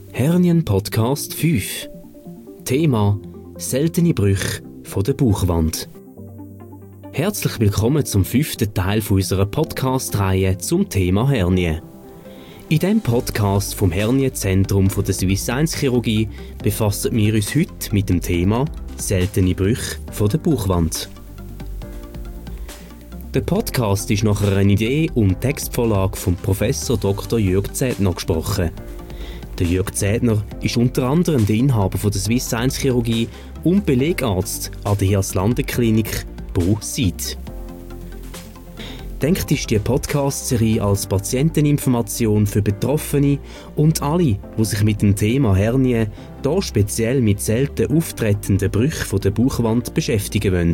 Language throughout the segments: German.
Hernien-Podcast 5. Thema: seltene Brüche von der Bauchwand. Herzlich willkommen zum 5. Teil unserer Podcast-Reihe zum Thema Hernie. In diesem Podcast vom Hernienzentrum der Swiss Science Chirurgie befassen wir uns heute mit dem Thema seltene Brüche von der Bauchwand. Der Podcast ist nach einer Idee und Textvorlage von Professor Dr. Jürg Zedner gesprochen. Der Jürg Zedner ist unter anderem der Inhaber der Swiss Science Chirurgie und Belegarzt an der Hirslanden-Klinik Bo-Sid. Denkt ist die Podcast-Serie als Patienteninformation für Betroffene und alle, die sich mit dem Thema Hernie, da speziell mit selten auftretenden Brüchen von der Bauchwand beschäftigen wollen.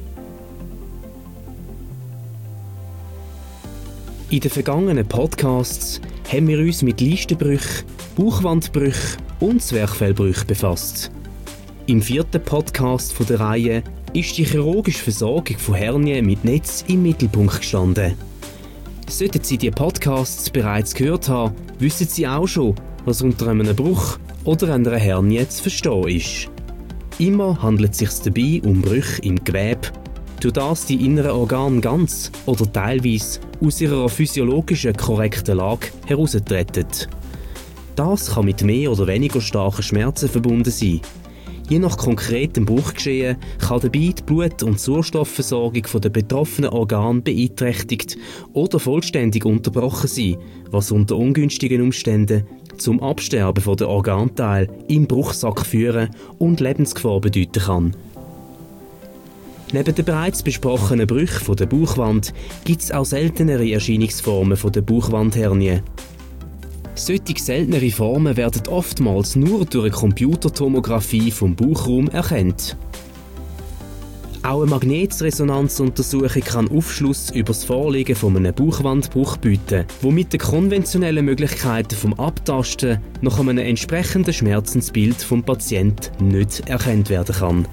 In den vergangenen Podcasts haben wir uns mit Leistenbrüchen, Bauchwandbrüchen und Zwerchfellbrüchen befasst. Im 4. Podcast der Reihe ist die chirurgische Versorgung von Hernien mit Netz im Mittelpunkt gestanden. Sollten Sie die Podcasts bereits gehört haben, wissen Sie auch schon, was unter einem Bruch oder einer Hernie zu verstehen ist. Immer handelt es sich dabei um Brüche im Gewebe, durch das die inneren Organe ganz oder teilweise aus ihrer physiologischen korrekten Lage heraustreten. Das kann mit mehr oder weniger starken Schmerzen verbunden sein. Je nach konkretem Bruchgeschehen kann dabei die Blut- und Sauerstoffversorgung der betroffenen Organe beeinträchtigt oder vollständig unterbrochen sein, was unter ungünstigen Umständen zum Absterben der Organteile im Bruchsack führen und Lebensgefahr bedeuten kann. Neben den bereits besprochenen Brüchen der Bauchwand gibt es auch seltenere Erscheinungsformen der Bauchwandhernie. Solche seltenere Formen werden oftmals nur durch eine Computertomographie vom Bauchraum erkannt. Auch eine Magnetresonanzuntersuchung kann Aufschluss über das Vorliegen von einem Bauchwandbruch bieten, wo mit den konventionellen Möglichkeiten vom Abtasten nach einem entsprechenden Schmerzensbild vom Patienten nicht erkannt werden kann.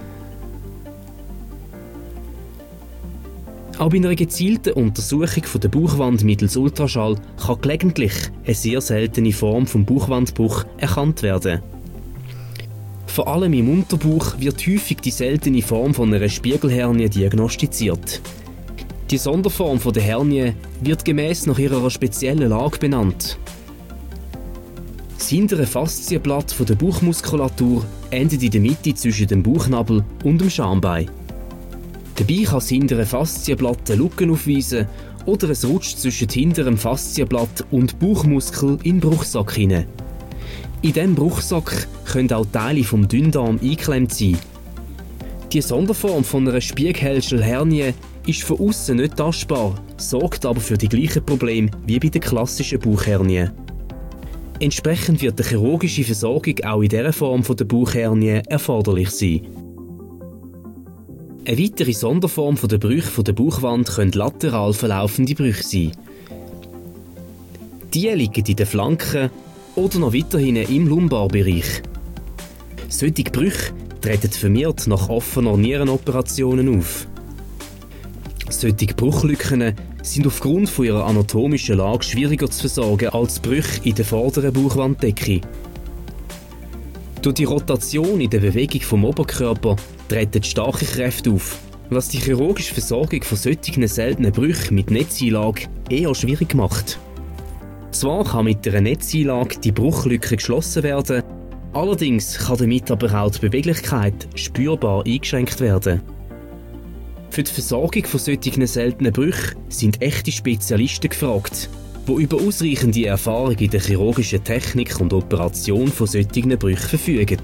Auch bei einer gezielten Untersuchung der Bauchwand mittels Ultraschall kann gelegentlich eine sehr seltene Form vom Bauchwandbruch erkannt werden. Vor allem im Unterbauch wird häufig die seltene Form von einer Spiegelhernie diagnostiziert. Die Sonderform der Hernie wird gemäss nach ihrer speziellen Lage benannt. Das hintere Faszienblatt der Bauchmuskulatur endet in der Mitte zwischen dem Bauchnabel und dem Schambein. Dabei kann das hintere Faszienblatt eine Lücke aufweisen oder es rutscht zwischen hinterem Faszienblatt und Bauchmuskel in den Bruchsack hinein. In diesem Bruchsack können auch Teile vom Dünndarm eingeklemmt sein. Die Sonderform von einer Spiegelhernie ist von außen nicht tastbar, sorgt aber für die gleichen Probleme wie bei der klassischen Bauchhernie. Entsprechend wird eine chirurgische Versorgung auch in dieser Form der Bauchhernie erforderlich sein. Eine weitere Sonderform der Brüche der Bauchwand können lateral verlaufende Brüche sein. Die liegen in den Flanken oder noch weiterhin im Lumbarbereich. Solche Brüche treten vermehrt nach offener Nierenoperationen auf. Solche Bruchlücken sind aufgrund von ihrer anatomischen Lage schwieriger zu versorgen als Brüche in der vorderen Bauchwanddecke. Durch die Rotation in der Bewegung vom Oberkörper treten starke Kräfte auf, was die chirurgische Versorgung von solchen seltenen Brüchen mit Netzeinlage eher schwierig macht. Zwar kann mit einer Netzeinlage die Bruchlücke geschlossen werden, allerdings kann damit aber auch die Beweglichkeit spürbar eingeschränkt werden. Für die Versorgung von solchen seltenen Brüchen sind echte Spezialisten gefragt, die über ausreichende Erfahrung in der chirurgischen Technik und Operation von solchen Brüchen verfügen.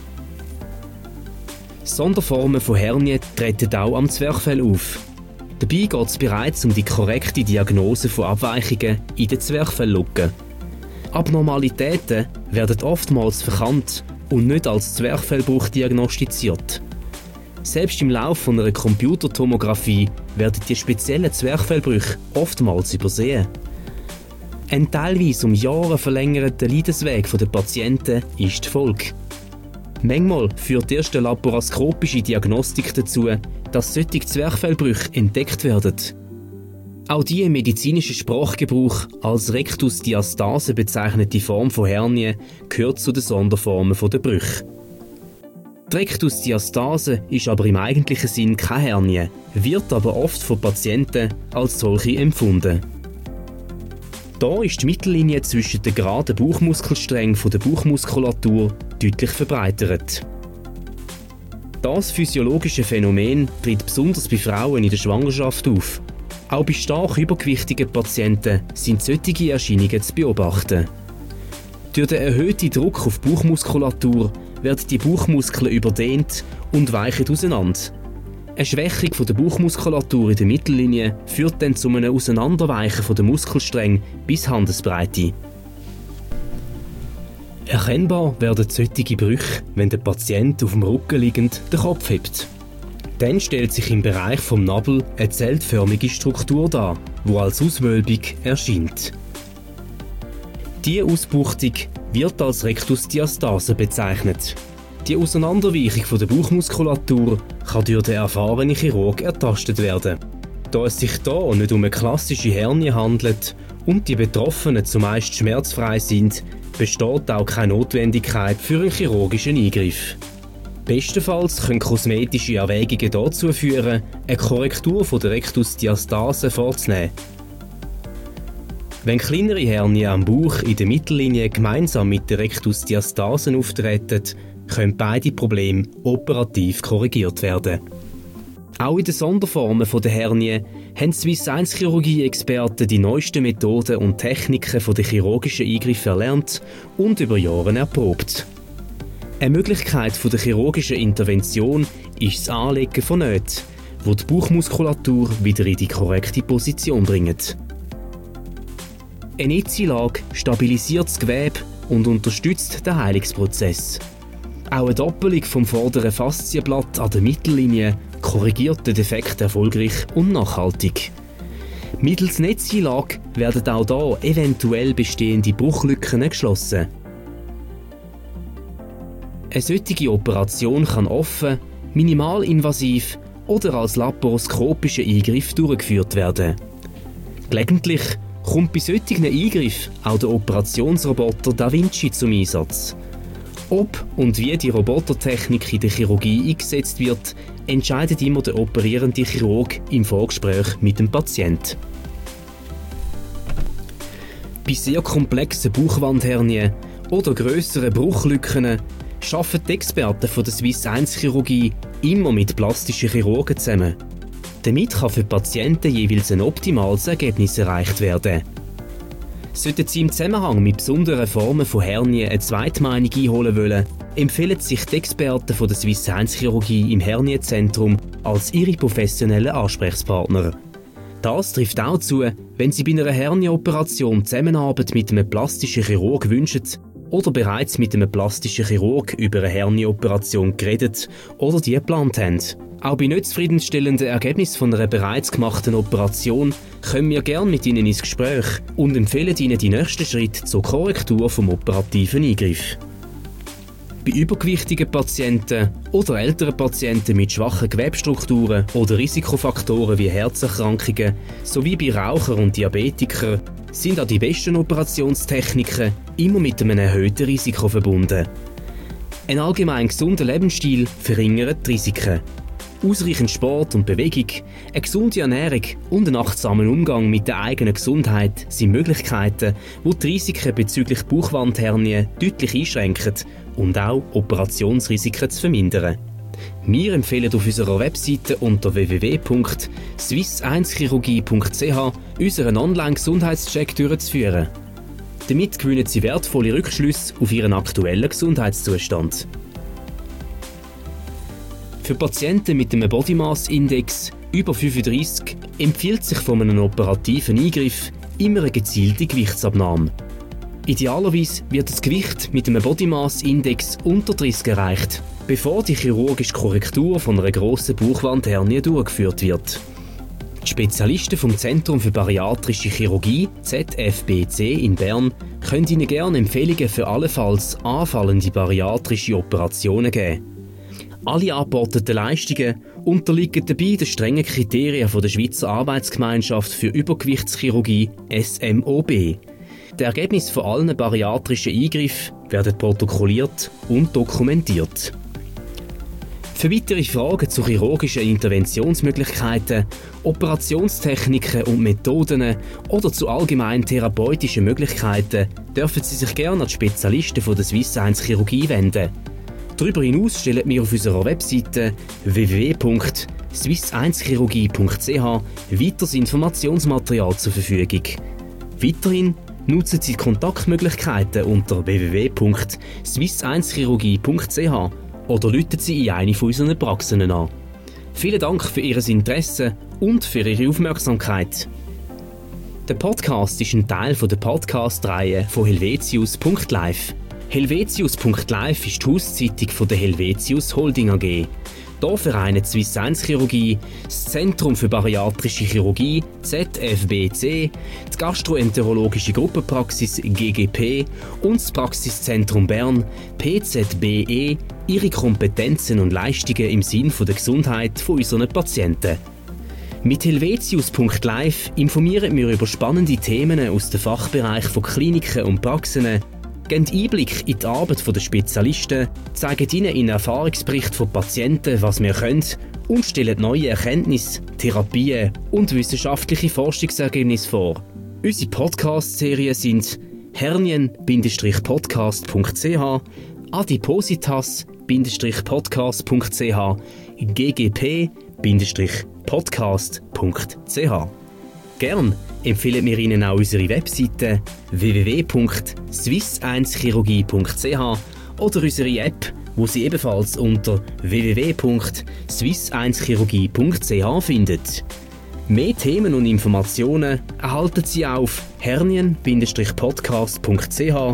Sonderformen von Hernien treten auch am Zwerchfell auf. Dabei geht es bereits um die korrekte Diagnose von Abweichungen in den Zwerchfelllücken. Abnormalitäten werden oftmals verkannt und nicht als Zwerchfellbruch diagnostiziert. Selbst im Laufe von einer Computertomographie werden die speziellen Zwerchfellbrüche oftmals übersehen. Ein teilweise um Jahre verlängerter Leidensweg der Patienten ist die Folge. Manchmal führt erst eine laparoskopische Diagnostik dazu, dass solche Zwerchfellbrüche entdeckt werden. Auch die im medizinischen Sprachgebrauch als Rectusdiastase bezeichnete Form von Hernie gehört zu den Sonderformen der Brüche. Die Rectusdiastase ist aber im eigentlichen Sinn keine Hernie, wird aber oft von Patienten als solche empfunden. Da ist die Mittellinie zwischen den geraden Bauchmuskelsträngen der Bauchmuskulatur deutlich verbreitert. Das physiologische Phänomen tritt besonders bei Frauen in der Schwangerschaft auf. Auch bei stark übergewichtigen Patienten sind solche Erscheinungen zu beobachten. Durch den erhöhten Druck auf die Bauchmuskulatur werden die Bauchmuskeln überdehnt und weichen auseinander. Eine Schwächung der Bauchmuskulatur in der Mittellinie führt dann zu einem Auseinanderweichen der Muskelstränge bis Handesbreite. Erkennbar werden solche Brüche, wenn der Patient auf dem Rücken liegend den Kopf hebt. Dann stellt sich im Bereich vom Nabel eine zeltförmige Struktur dar, die als Auswölbung erscheint. Diese Ausbuchtung wird als Rectusdiastase bezeichnet. Die Auseinanderweichung der Bauchmuskulatur kann durch den erfahrenen Chirurg ertastet werden. Da es sich hier nicht um eine klassische Hernie handelt und die Betroffenen zumeist schmerzfrei sind, besteht auch keine Notwendigkeit für einen chirurgischen Eingriff. Bestenfalls können kosmetische Erwägungen dazu führen, eine Korrektur der Rectusdiastase vorzunehmen. Wenn kleinere Hernien am Bauch in der Mittellinie gemeinsam mit der Rectusdiastase auftreten, können beide Probleme operativ korrigiert werden. Auch in den Sonderformen der Hernie haben Swiss 1 Chirurgie-Experten die neuesten Methoden und Techniken der chirurgischen Eingriffe erlernt und über Jahre erprobt. Eine Möglichkeit der chirurgischen Intervention ist das Anlegen von Nähten, die die Bauchmuskulatur wieder in die korrekte Position bringen. Eine Netzeinlage stabilisiert das Gewebe und unterstützt den Heilungsprozess. Auch eine Doppelung vom vorderen Faszienblatt an der Mittellinie korrigiert den Defekt erfolgreich und nachhaltig. Mittels Netzeinlage werden auch hier eventuell bestehende Bruchlücken geschlossen. Eine solche Operation kann offen, minimalinvasiv oder als laparoskopischer Eingriff durchgeführt werden. Gelegentlich kommt bei solchen Eingriffen auch der Operationsroboter Da Vinci zum Einsatz. Ob und wie die Robotertechnik in der Chirurgie eingesetzt wird, entscheidet immer der operierende Chirurg im Vorgespräch mit dem Patienten. Bei sehr komplexen Bauchwandhernien oder grösseren Bruchlücken arbeiten die Experten von der Swiss 1 Chirurgie immer mit plastischen Chirurgen zusammen. Damit kann für die Patienten jeweils ein optimales Ergebnis erreicht werden. Sollten Sie im Zusammenhang mit besonderen Formen von Hernien eine Zweitmeinung einholen wollen, empfehlen sich die Experten von der Swiss 1 Chirurgie im Hernienzentrum als Ihre professionellen Ansprechpartner. Das trifft auch zu, wenn Sie bei einer Hernieoperation Zusammenarbeit mit einem plastischen Chirurg wünschen oder bereits mit einem plastischen Chirurg über eine Hernieoperation geredet oder die geplant haben. Auch bei nicht zufriedenstellenden Ergebnissen von einer bereits gemachten Operation kommen wir gerne mit Ihnen ins Gespräch und empfehlen Ihnen die nächsten Schritte zur Korrektur vom operativen Eingriff. Bei übergewichtigen Patienten oder älteren Patienten mit schwachen Gewebstrukturen oder Risikofaktoren wie Herzerkrankungen sowie bei Rauchern und Diabetikern sind auch die besten Operationstechniken immer mit einem erhöhten Risiko verbunden. Ein allgemein gesunder Lebensstil verringert die Risiken. Ausreichend Sport und Bewegung, eine gesunde Ernährung und ein achtsamer Umgang mit der eigenen Gesundheit sind Möglichkeiten, die die Risiken bezüglich Bauchwandhernien deutlich einschränken und auch Operationsrisiken zu vermindern. Wir empfehlen auf unserer Webseite unter www.swiss1chirurgie.ch unseren Online-Gesundheitscheck durchzuführen. Damit gewinnen Sie wertvolle Rückschlüsse auf Ihren aktuellen Gesundheitszustand. Für Patienten mit einem Body Mass Index über 35 empfiehlt sich von einem operativen Eingriff immer eine gezielte Gewichtsabnahme. Idealerweise wird das Gewicht mit einem Body Mass Index unter 30 erreicht, bevor die chirurgische Korrektur von einer grossen Bauchwandhernie durchgeführt wird. Die Spezialisten vom Zentrum für Bariatrische Chirurgie ZFBC in Bern können Ihnen gerne Empfehlungen für allenfalls anfallende bariatrische Operationen geben. Alle angebotenen Leistungen unterliegen dabei den strengen Kriterien der Schweizer Arbeitsgemeinschaft für Übergewichtschirurgie SMOB. Die Ergebnisse von allen bariatrischen Eingriffen werden protokolliert und dokumentiert. Für weitere Fragen zu chirurgischen Interventionsmöglichkeiten, Operationstechniken und Methoden oder zu allgemeinen therapeutischen Möglichkeiten dürfen Sie sich gerne an die Spezialisten von der Swiss Science Chirurgie wenden. Darüber hinaus stellen wir auf unserer Webseite www.swiss1chirurgie.ch weiteres Informationsmaterial zur Verfügung. Weiterhin nutzen Sie die Kontaktmöglichkeiten unter www.swiss1chirurgie.ch oder rufen Sie in eine von unseren Praxen an. Vielen Dank für Ihr Interesse und für Ihre Aufmerksamkeit. Der Podcast ist ein Teil der Podcast-Reihe von Helvetius.live. Helvetius.live ist die Hauszeitung der Helvetius Holding AG. Hier vereinen die Swiss Science Chirurgie, das Zentrum für Bariatrische Chirurgie ZFBC, die Gastroenterologische Gruppenpraxis GGP und das Praxiszentrum Bern PZBE ihre Kompetenzen und Leistungen im Sinn der Gesundheit unserer Patienten. Mit Helvetius.live informieren wir über spannende Themen aus dem Fachbereich von Kliniken und Praxen, geben Einblick in die Arbeit der Spezialisten, zeigen Ihnen in Erfahrungsberichten von Patienten, was wir können und stellen neue Erkenntnisse, Therapien und wissenschaftliche Forschungsergebnisse vor. Unsere Podcast-Serien sind Hernien-podcast.ch, Adipositas-podcast.ch, ggp-podcast.ch. Gern empfehlen wir Ihnen auch unsere Webseite www.swiss1chirurgie.ch oder unsere App, wo Sie ebenfalls unter www.swiss1chirurgie.ch finden. Mehr Themen und Informationen erhalten Sie auf hernien-podcast.ch,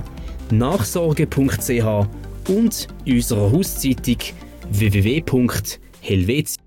nachsorge.ch und in unserer Hauszeitung www.helvetius.ch.